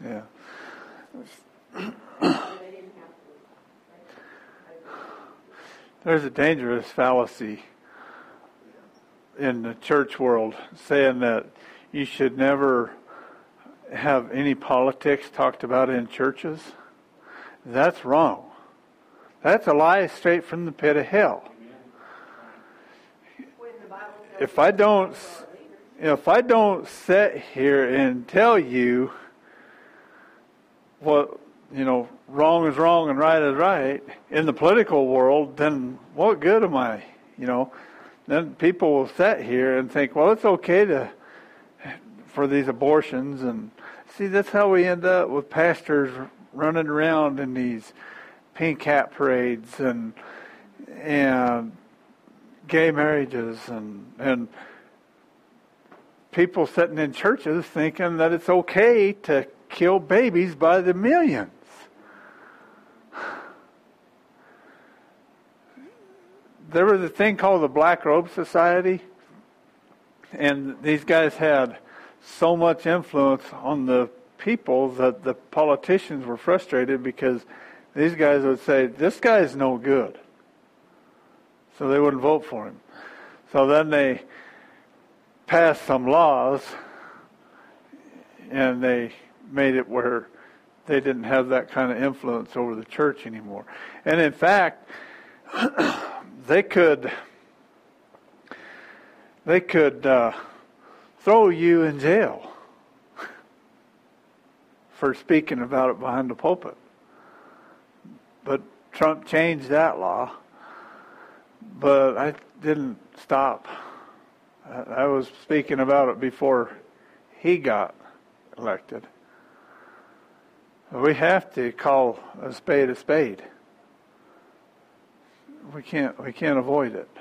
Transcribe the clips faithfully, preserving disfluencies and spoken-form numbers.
Yeah. There's a dangerous fallacy in the church world saying that you should never have any politics talked about in churches. That's wrong. That's a lie straight from the pit of hell. If I don't, if I don't sit here and tell you what, you know, wrong is wrong and right is right in the political world, then what good am I? You know, then people will sit here and think, well, it's okay to for these abortions, and see, that's how we end up with pastors running around in these pink hat parades and and gay marriages and and people sitting in churches thinking that it's okay to kill babies by the millions. There was a thing called the Black Robe Society, and these guys had so much influence on the people that the politicians were frustrated because these guys would say, this guy's no good. So they wouldn't vote for him. So then they passed some laws, and they made it where they didn't have that kind of influence over the church anymore. And in fact, they could they could uh, throw you in jail for speaking about it behind the pulpit. But Trump changed that law. But I didn't stop. I was speaking about it before he got elected. We have to call a spade a spade. We can't. We can't avoid it.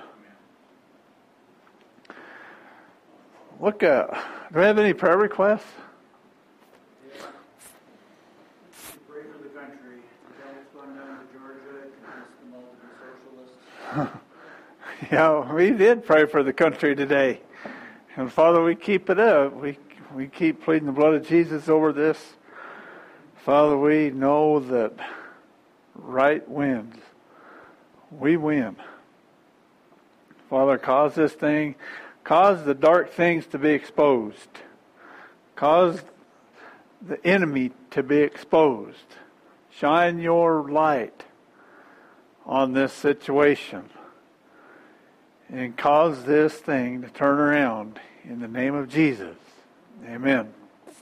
Look at. Do we have any prayer requests? Yeah. Pray for the country. The devil's gone down to Georgia and convinced them all to be socialists. Yeah, we did pray for the country today. And Father, we keep it up. We we keep pleading the blood of Jesus over this. Father, we know that right wins. We win. Father, cause this thing, cause the dark things to be exposed. Cause the enemy to be exposed. Shine your light on this situation. And cause this thing to turn around in the name of Jesus. Amen.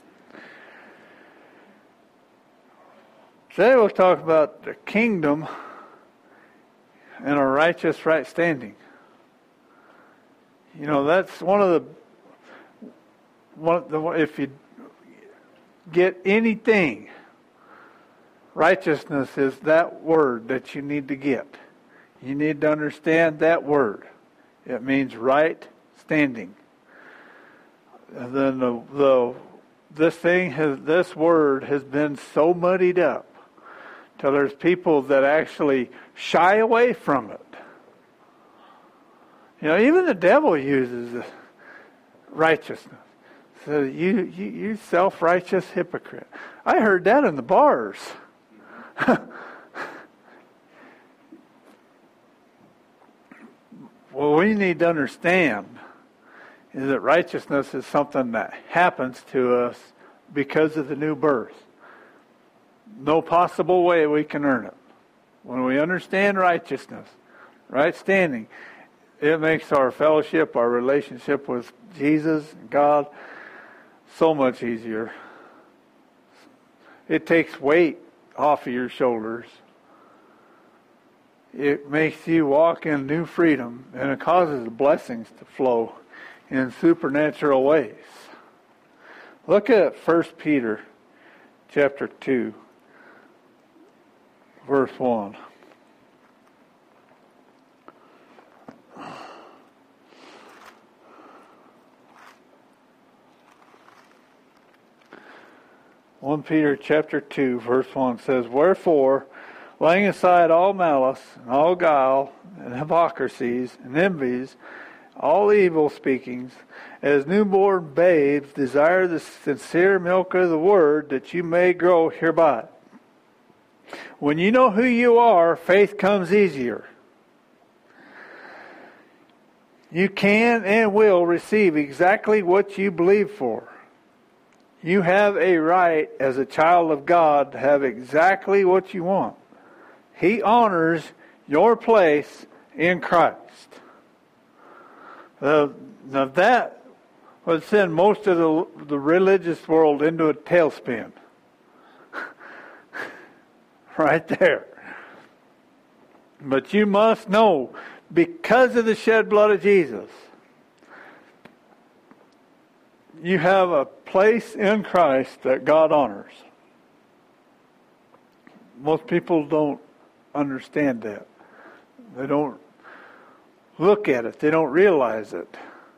Today we'll talk about the kingdom and a righteous right standing. You know, that's one of the, one of the, if you get anything, righteousness is that word that you need to get. You need to understand that word. It means right standing. And then the, the this thing has this word has been so muddied up till there's people that actually shy away from it. You know, even the devil uses righteousness. So you you, you self-righteous hypocrite. I heard that in the bars. What we need to understand is that righteousness is something that happens to us because of the new birth. No possible way we can earn it. When we understand righteousness, right standing, it makes our fellowship, our relationship with Jesus, God, so much easier. It takes weight off of your shoulders. It makes you walk in new freedom, and it causes blessings to flow in supernatural ways. Look at First Peter chapter two, verse one. First Peter chapter two, verse one says, "Wherefore, laying aside all malice and all guile and hypocrisies and envies, all evil speakings, as newborn babes desire the sincere milk of the word, that you may grow hereby. When you know who you are, faith comes easier. You can and will receive exactly what you believe for. You have a right as a child of God to have exactly what you want. He honors your place in Christ. Uh, now that would send most of the, the religious world into a tailspin. Right there. But you must know, because of the shed blood of Jesus, you have a place in Christ that God honors. Most people don't understand that. They don't look at it. They don't realize it.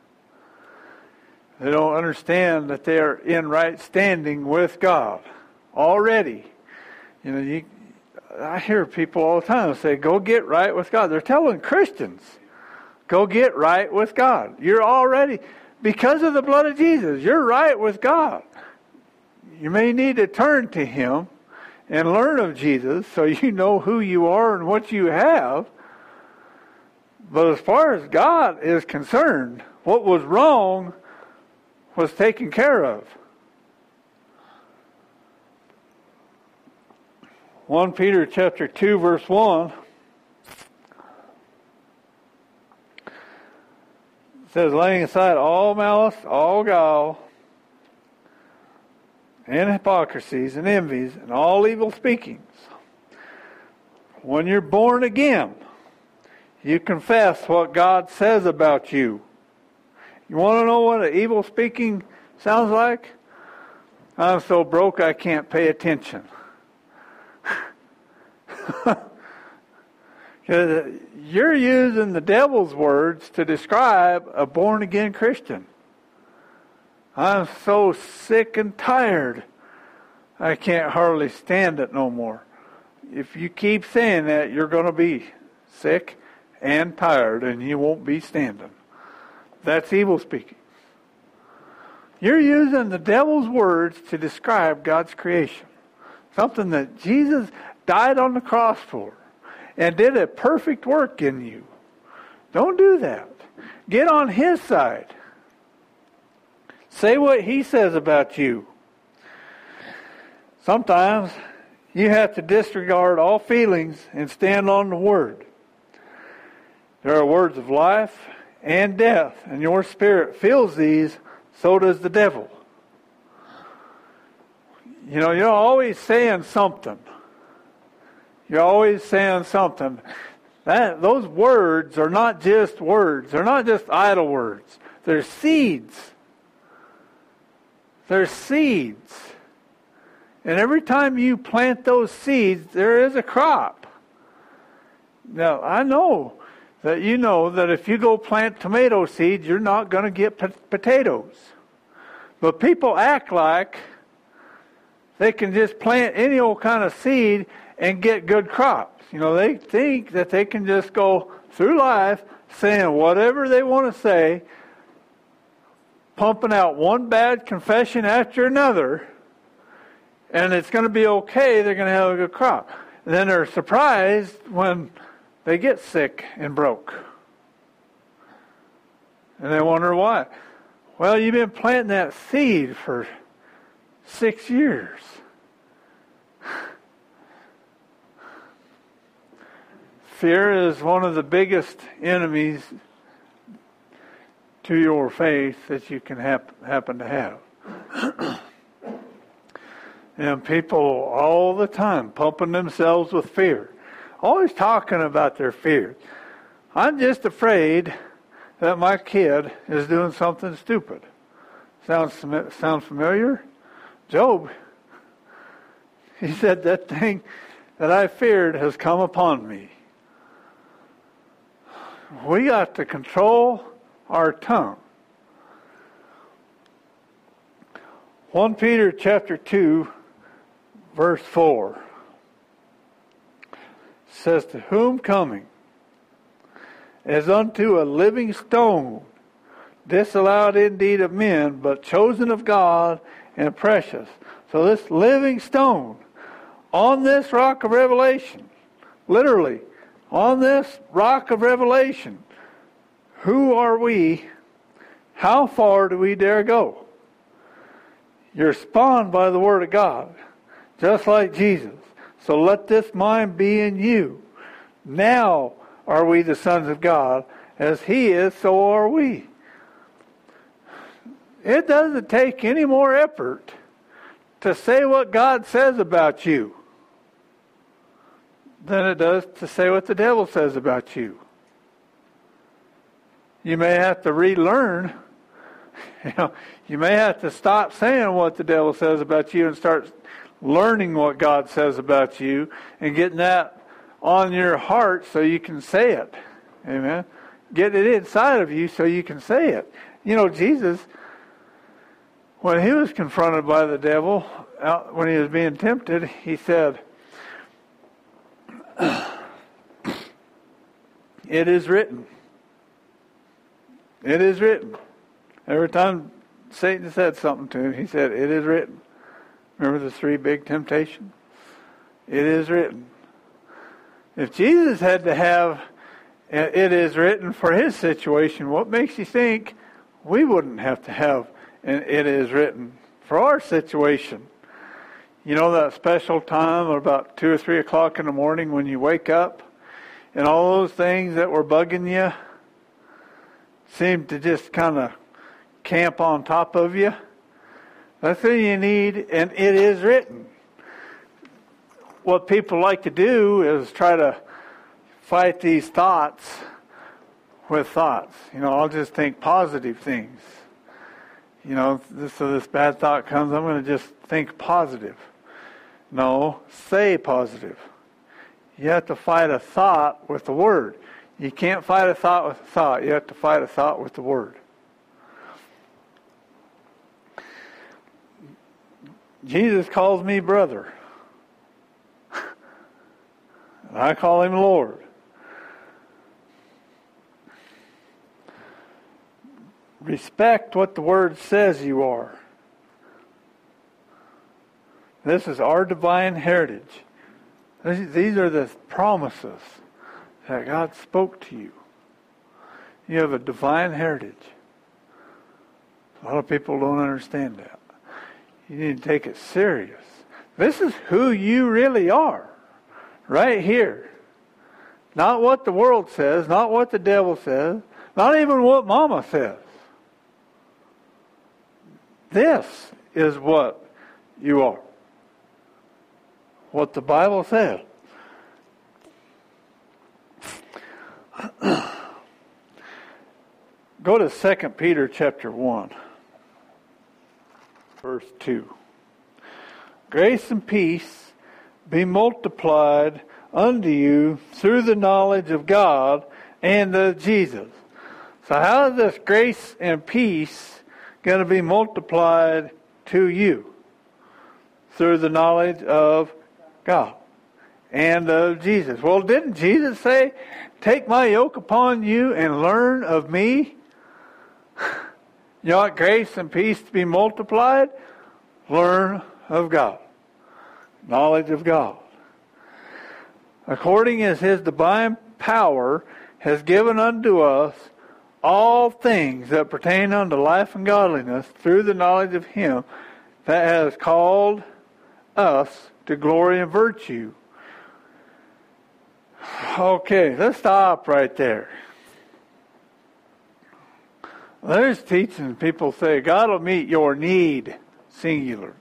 They don't understand that they are in right standing with God already. You know, you, I hear people all the time say, go get right with God. They're telling Christians, go get right with God. You're already, because of the blood of Jesus, you're right with God. You may need to turn to Him and learn of Jesus so you know who you are and what you have. But as far as God is concerned, what was wrong was taken care of. First Peter chapter two, verse one says, laying aside all malice, all guile, and hypocrisies, and envies, and all evil speakings. When you're born again, you confess what God says about you. You want to know what an evil speaking sounds like? I'm so broke I can't pay attention. You're using the devil's words to describe a born-again Christian. I'm so sick and tired, I can't hardly stand it no more. If you keep saying that, you're going to be sick and tired, and you won't be standing. That's evil speaking. You're using the devil's words to describe God's creation. Something that Jesus died on the cross for and did a perfect work in you. Don't do that. Get on His side. Say what He says about you. Sometimes you have to disregard all feelings and stand on the Word. There are words of life and death, and your spirit feels these, so does the devil. You know, you're always saying something. You're always saying something. That those words are not just words. They're not just idle words. They're seeds. They're seeds. And every time you plant those seeds, there is a crop. Now, I know that you know that if you go plant tomato seeds, you're not going to get p- potatoes. But people act like they can just plant any old kind of seed and get good crops. You know, they think that they can just go through life saying whatever they want to say, pumping out one bad confession after another, and it's going to be okay, they're going to have a good crop. And then they're surprised when they get sick and broke. And they wonder why. Well, you've been planting that seed for six years. Fear is one of the biggest enemies to your faith that you can hap- happen to have. And people all the time pumping themselves with fear. Always talking about their fear. I'm just afraid that my kid is doing something stupid. Sounds sound familiar? Job, he said, that thing that I feared has come upon me. We got to control our tongue. First Peter chapter two, verse four says, to whom coming as unto a living stone disallowed indeed of men, but chosen of God and precious. So this living stone, on this rock of revelation, literally, on this rock of revelation, who are we? How far do we dare go? You're spawned by the Word of God, just like Jesus. So let this mind be in you. Now are we the sons of God. As He is, so are we. It doesn't take any more effort to say what God says about you than it does to say what the devil says about you. You may have to relearn. You know, you may have to stop saying what the devil says about you and start learning what God says about you and getting that on your heart so you can say it. Amen. Get it inside of you so you can say it. You know, Jesus, when He was confronted by the devil, when He was being tempted, He said, "It is written." It is written. Every time Satan said something to Him, He said, "It is written." Remember the three big temptations? It is written. If Jesus had to have "it is written" for His situation, what makes you think we wouldn't have to have an "it is written" for our situation? You know that special time about two or three o'clock in the morning when you wake up and all those things that were bugging you seem to just kind of camp on top of you? That's what you need, and it is written. What people like to do is try to fight these thoughts with thoughts. You know, I'll just think positive things. You know, this, so this bad thought comes, I'm going to just think positive. No, say positive. You have to fight a thought with the Word. You can't fight a thought with a thought. You have to fight a thought with the Word. Jesus calls me brother. And I call Him Lord. Respect what the Word says you are. This is our divine heritage. These are the promises that God spoke to you. You have a divine heritage. A lot of people don't understand that. You need to take it serious. This is who you really are. Right here. Not what the world says, not what the devil says, not even what Mama says. This is what you are. What the Bible says. Go to Second Peter chapter one. Verse two. Grace and peace be multiplied unto you through the knowledge of God and of Jesus. So how is this grace and peace going to be multiplied to you? Through the knowledge of God and of Jesus. Well, didn't Jesus say, "Take my yoke upon you and learn of me"? You know what grace and peace to be multiplied? Learn of God. Knowledge of God. According as His divine power has given unto us all things that pertain unto life and godliness through the knowledge of Him that has called us to glory and virtue. Okay, let's stop right there. There's teaching people say God will meet your need, singular.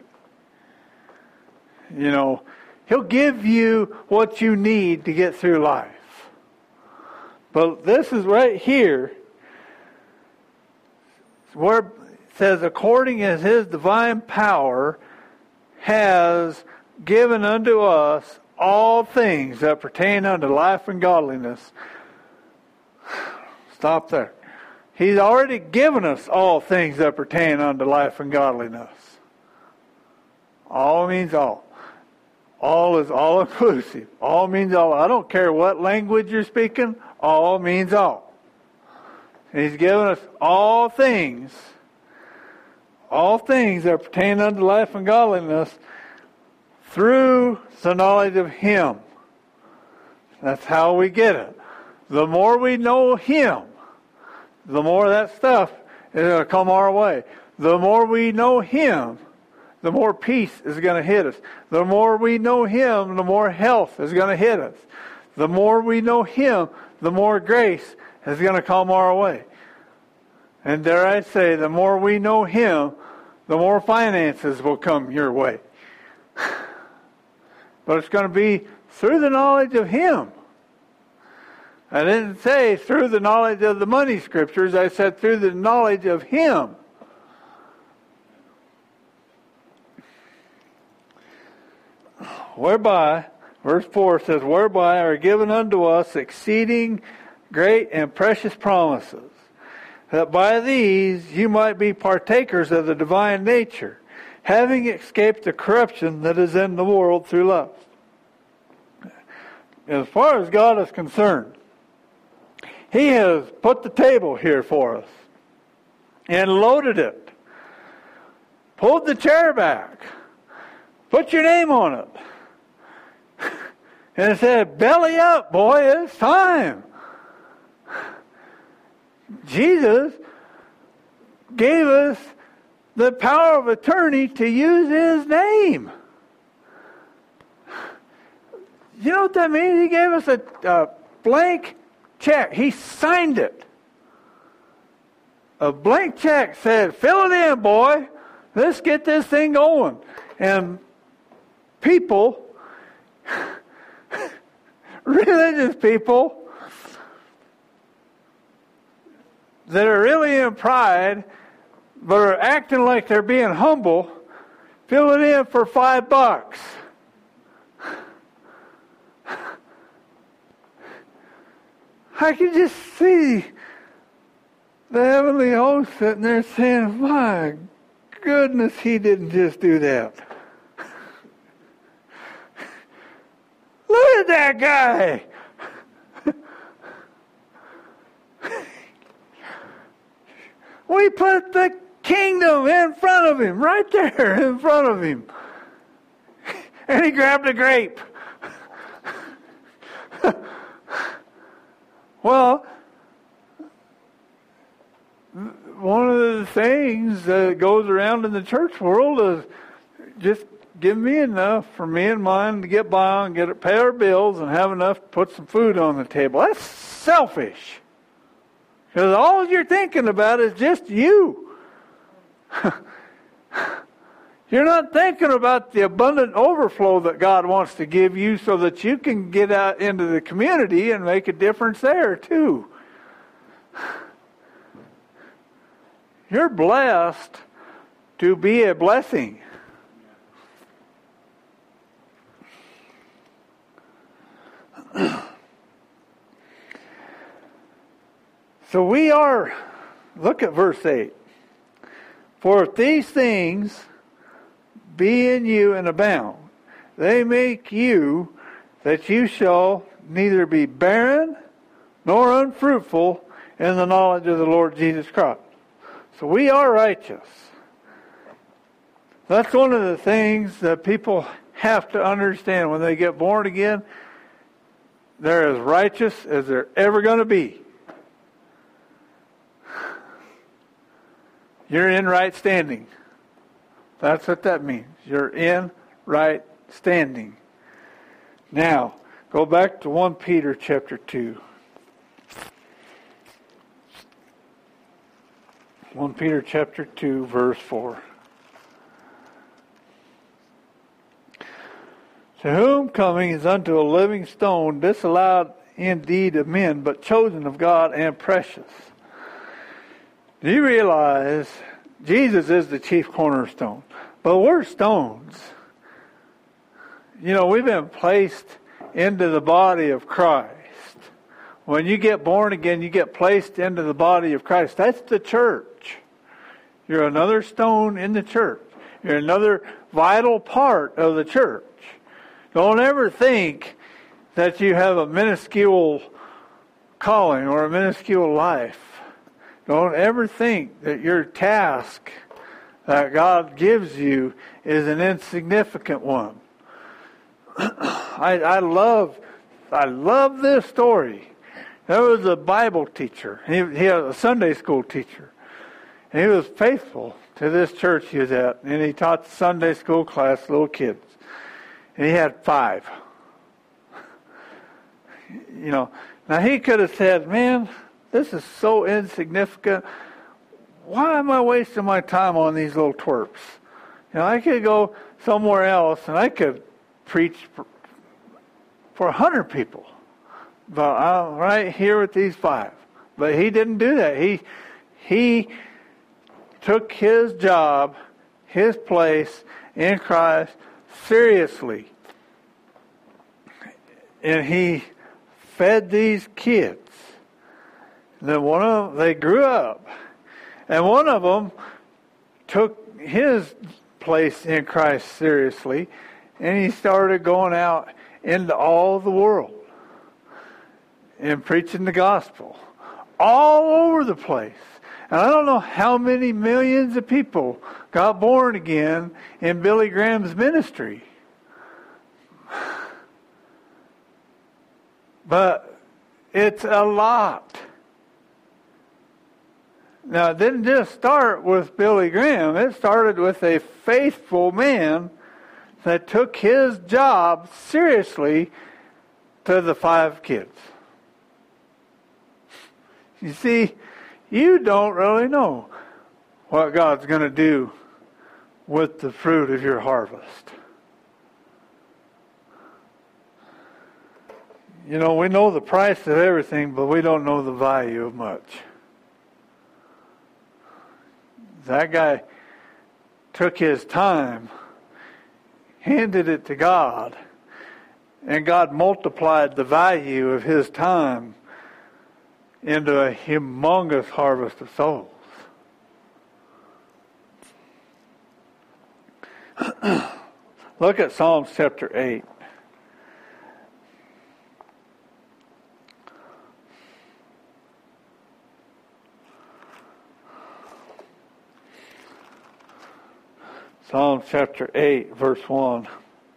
You know, He'll give you what you need to get through life. But this is right here where it says, according as His divine power has given unto us all things that pertain unto life and godliness. Stop there. He's already given us all things that pertain unto life and godliness. All means all. All is all inclusive. All means all. I don't care what language you're speaking. All means all. And He's given us all things, all things that pertain unto life and godliness through the knowledge of Him. That's how we get it. The more we know Him, the more that stuff is going to come our way. The more we know Him, the more peace is going to hit us. The more we know Him, the more health is going to hit us. The more we know Him, the more grace is going to come our way. And dare I say, the more we know Him, the more finances will come your way. But it's going to be through the knowledge of Him. I didn't say through the knowledge of the money scriptures. I said through the knowledge of Him. Whereby, verse four says, whereby are given unto us exceeding great and precious promises, that by these you might be partakers of the divine nature, having escaped the corruption that is in the world through lust. As far as God is concerned, He has put the table here for us and loaded it. Pulled the chair back. Put your name on it. And it said, belly up, boy, it's time. Jesus gave us the power of attorney to use His name. You know what that means? He gave us a, a blank check. He signed it. A blank check said, fill it in, boy. Let's get this thing going. And people, religious people, that are really in pride, but are acting like they're being humble, fill it in for five bucks. I can just see the heavenly host sitting there saying, my goodness, he didn't just do that. Look at that guy. We put the kingdom in front of him, right there in front of him. And he grabbed a grape. Well, one of the things that goes around in the church world is just give me enough for me and mine to get by and get pay our bills and have enough to put some food on the table. That's selfish. Because all you're thinking about is just you. You're not thinking about the abundant overflow that God wants to give you so that you can get out into the community and make a difference there too. You're blessed to be a blessing. So we are, look at verse eight. For if these things be in you and abound, they make you that you shall neither be barren nor unfruitful in the knowledge of the Lord Jesus Christ. So we are righteous. That's one of the things that people have to understand when they get born again. They're as righteous as they're ever going to be. You're in right standing. That's what that means. You're in right standing. Now, go back to First Peter chapter two. First Peter chapter two, verse four. To whom coming is unto a living stone, disallowed indeed of men, but chosen of God and precious. Do you realize Jesus is the chief cornerstone? But we're stones. You know, we've been placed into the body of Christ. When you get born again, you get placed into the body of Christ. That's the church. You're another stone in the church. You're another vital part of the church. Don't ever think that you have a minuscule calling or a minuscule life. Don't ever think that your task that God gives you is an insignificant one. I, I love, I love this story. There was a Bible teacher. He, he was a Sunday school teacher. And he was faithful to this church he was at. And he taught Sunday school class, little kids. And he had five. You know, now he could have said, man, this is so insignificant. Why am I wasting my time on these little twerps? You know, I could go somewhere else and I could preach for, for a hundred people. But I'm right here with these five. But he didn't do that. He he took his job, his place in Christ seriously. And he fed these kids. And then one of them, they grew up. And one of them took his place in Christ seriously. And he started going out into all the world and preaching the gospel all over the place. And I don't know how many millions of people got born again in Billy Graham's ministry. But it's a lot. Now, it didn't just start with Billy Graham. It started with a faithful man that took his job seriously to the five kids. You see, you don't really know what God's going to do with the fruit of your harvest. You know, we know the price of everything, but we don't know the value of much. That guy took his time, handed it to God, and God multiplied the value of his time into a humongous harvest of souls. Look at Psalms chapter eight. Psalms chapter eight, verse one.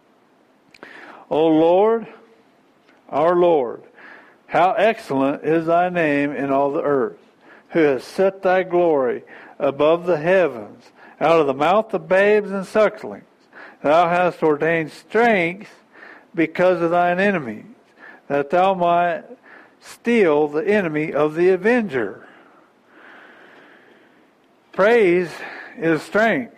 O Lord, our Lord, how excellent is thy name in all the earth, who has set thy glory above the heavens, out of the mouth of babes and sucklings. Thou hast ordained strength because of thine enemies, that thou might steal the enemy of the avenger. Praise is strength.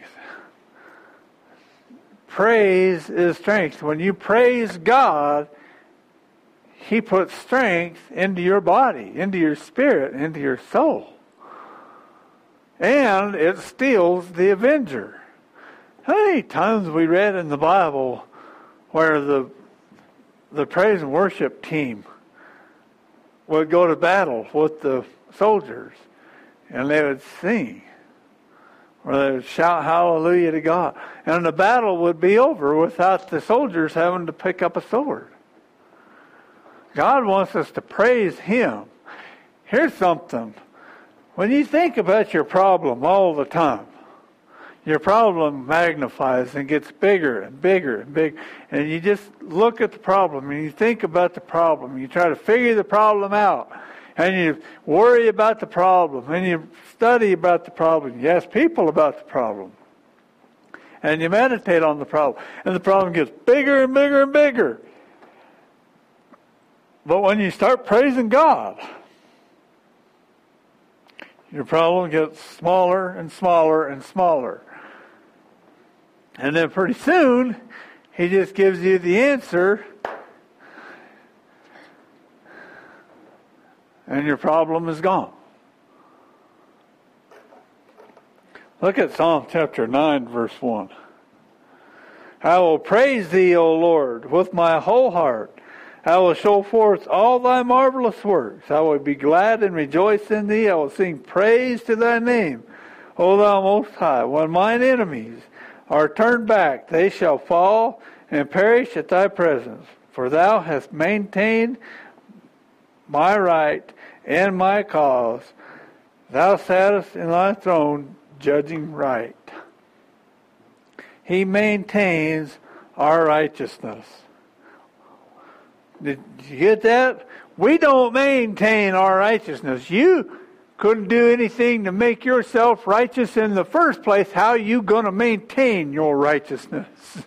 Praise is strength. When you praise God, He puts strength into your body, into your spirit, into your soul. And it steals the avenger. How many times we read in the Bible where the the praise and worship team would go to battle with the soldiers and they would sing, or they would shout hallelujah to God, and the battle would be over without the soldiers having to pick up a sword. God wants us to praise Him. Here's something. When you think about your problem all the time, your problem magnifies and gets bigger and bigger and bigger. And you just look at the problem and you think about the problem. You try to figure the problem out. And you worry about the problem. And you study about the problem. You ask people about the problem. And you meditate on the problem. And the problem gets bigger and bigger and bigger. But when you start praising God, your problem gets smaller and smaller and smaller. And then pretty soon, He just gives you the answer, and your problem is gone. Look at Psalm chapter nine, verse one. I will praise Thee, O Lord, with my whole heart. I will show forth all Thy marvelous works. I will be glad and rejoice in Thee. I will sing praise to Thy name, O Thou Most High. When mine enemies are turned back, they shall fall and perish at Thy presence. For Thou hast maintained my right and my cause. Thou satest in thy throne, judging right. He maintains our righteousness. Did you get that? We don't maintain our righteousness. You couldn't do anything to make yourself righteous in the first place. How are you going to maintain your righteousness?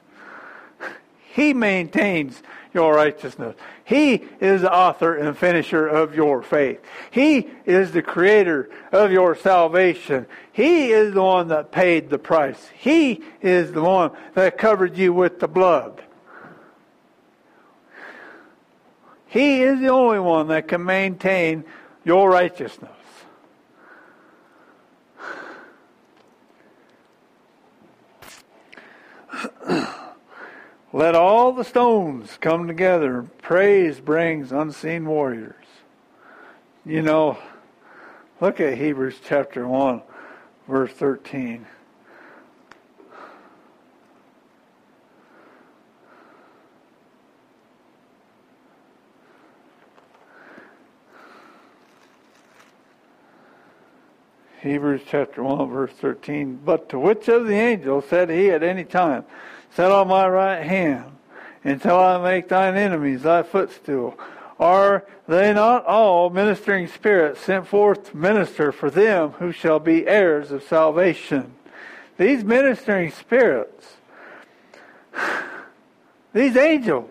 He maintains your righteousness. He is the author and finisher of your faith. He is the creator of your salvation. He is the one that paid the price. He is the one that covered you with the blood. He is the only one that can maintain your righteousness. Let all the stones come together. Praise brings unseen warriors. You know, look at Hebrews chapter one, verse thirteen. Hebrews chapter one, verse thirteen. But to which of the angels said he at any time, Set on my right hand, until I make thine enemies thy footstool? Are they not all ministering spirits sent forth to minister for them who shall be heirs of salvation? These ministering spirits, these angels,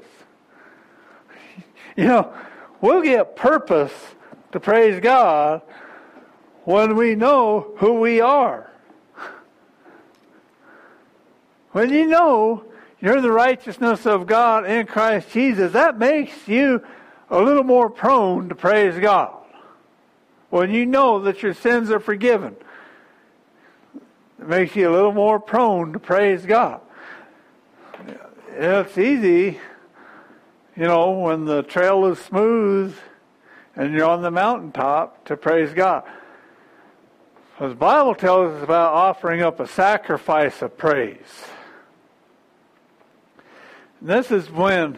you know, we'll get purpose to praise God when we know who we are. When you know you're the righteousness of God in Christ Jesus, that makes you a little more prone to praise God. When you know that your sins are forgiven, it makes you a little more prone to praise God. It's easy, you know, when the trail is smooth and you're on the mountaintop to praise God. The Bible tells us about offering up a sacrifice of praise. This is when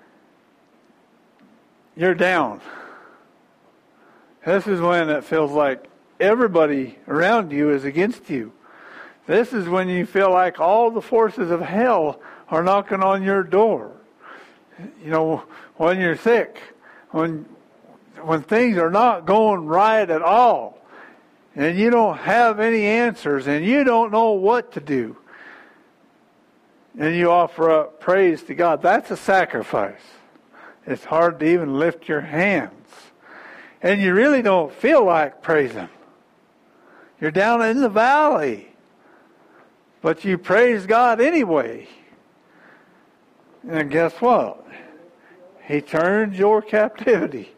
you're down. This is when it feels like everybody around you is against you. This is when you feel like all the forces of hell are knocking on your door. You know, when you're sick, when when things are not going right at all, and you don't have any answers, and you don't know what to do, and you offer up praise to God. That's a sacrifice. It's hard to even lift your hands. And you really don't feel like praising. You're down in the valley. But you praise God anyway. And guess what? He turns your captivity.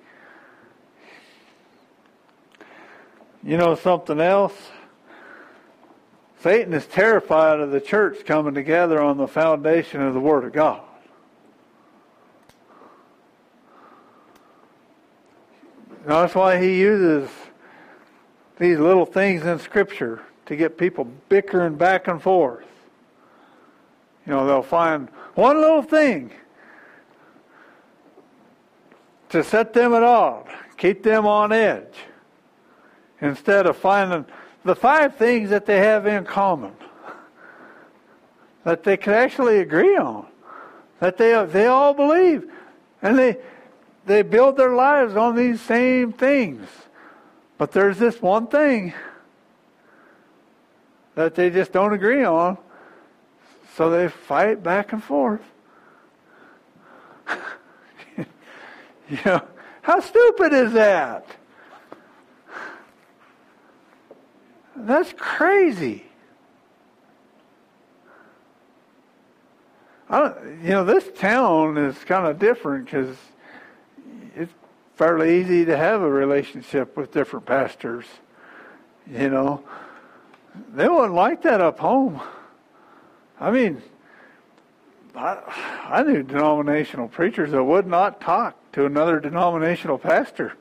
You know something else? Satan is terrified of the church coming together on the foundation of the Word of God. Now, that's why he uses these little things in Scripture to get people bickering back and forth. You know, they'll find one little thing to set them at odds, keep them on edge, instead of finding the five things that they have in common, that they can actually agree on, that they they all believe, and they they build their lives on these same things. But there's this one thing that they just don't agree on, so they fight back and forth. You know, how stupid is that? That's crazy. I don't, you know, this town is kind of different because it's fairly easy to have a relationship with different pastors. You know, they wasn't like that up home. I mean, I, I knew denominational preachers that would not talk to another denominational pastor.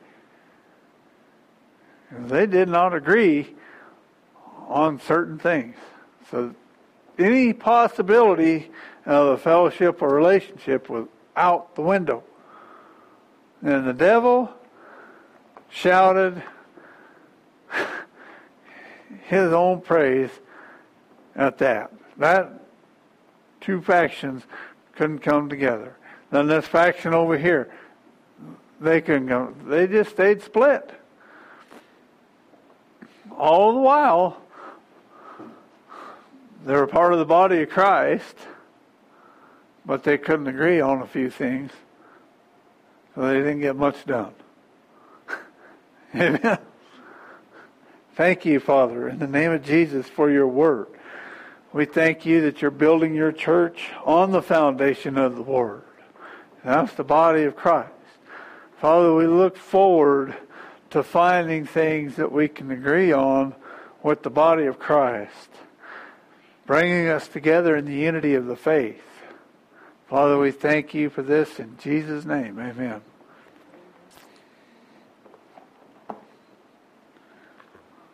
They did not agree on certain things. So any possibility of a fellowship or relationship was out the window. And the devil shouted, his own praise at that. That two factions couldn't come together. Then this faction over here, they couldn't come. They just stayed split. All the while, they were part of the body of Christ, but they couldn't agree on a few things, so they didn't get much done. Amen. Thank you, Father, in the name of Jesus for your word. We thank you that you're building your church on the foundation of the word. And that's the body of Christ. Father, we look forward to finding things that we can agree on with the body of Christ, bringing us together in the unity of the faith. Father, we thank you for this in Jesus' name. Amen.